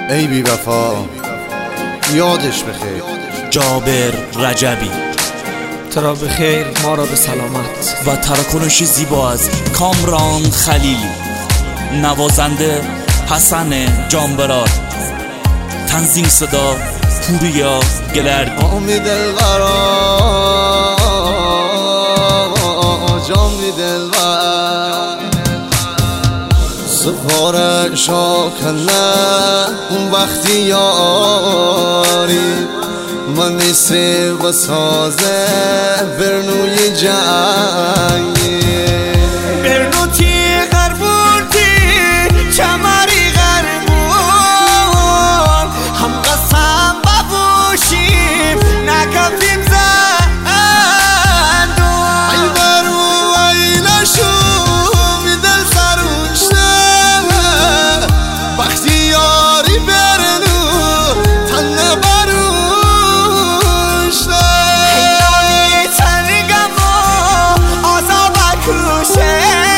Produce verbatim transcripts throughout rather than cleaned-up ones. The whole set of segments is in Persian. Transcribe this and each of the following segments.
ای بی وفا یادش بخیر. جابر رجبی. ترا بخیر، ما را به سلامت. و تراکنش زیبا از کامران خلیلی. نوازنده حسن جانبرار. تنظیم صدا پوریا گلردی. آمی دلبرا جامی دلبر سپاره شاکنه اون وقتی یاری من میسری و سازه برنوی جنگی برنو تی غربوردی چماری غربون هم قسم ببوشیم نکفیم زندون ای برو ایلشو می دل سروشته وقتی یاری برنو تن نبروشته یاری تنگم و آزا بکوشه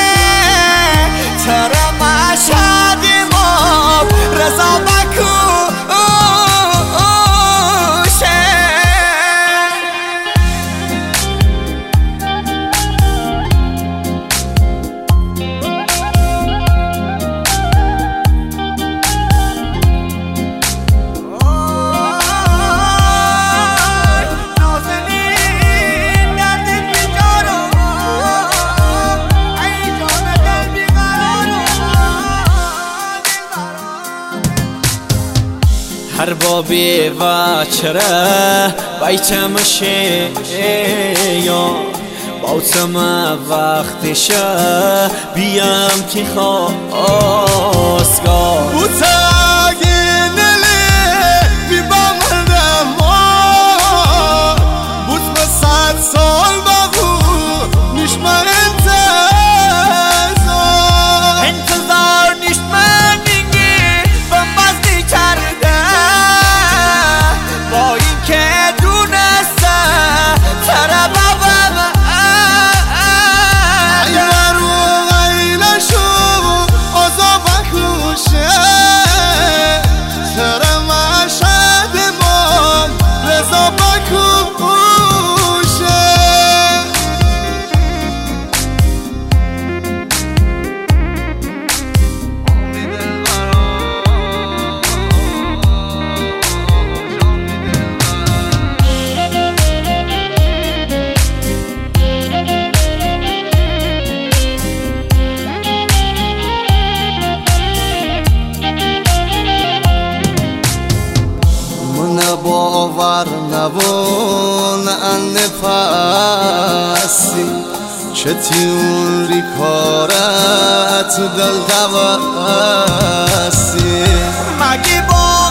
تر مشهدی ما رضا بکوشه هر بابی و چرا بیتم شه یا باوتم وقتشه بیام که خواستگار بوتاگی نلی بی بامردم بوت به صد سال بگو نشمن انتظار انتظار نشمن نگی بمبزدی کرده با این که دونسته تره بابم ای برو غیلشو آزا بکوشه تر مشهد ما رضا بکوشه باور نبون نفسی چه تیوری کارت دل دوستی مگی با